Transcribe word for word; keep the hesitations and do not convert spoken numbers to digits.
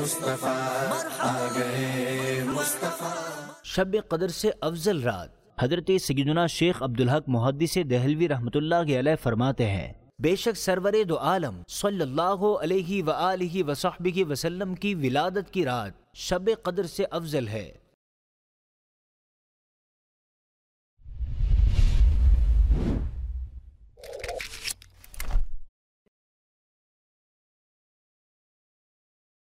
मुस्तफा, आ गए मुस्तफा। शब कदर से अफजल रात हजरत सय्यदुना शेख अब्दुल हक मुहद्दिस दहलवी रहमतुल्लाह अलैह फरमाते हैं, बेशक सरवरे दो आलम सल्लल्लाहु अलैहि व आलिहि व सहबिहि वसल्लम की विलादत की रात शब कदर से अफजल है।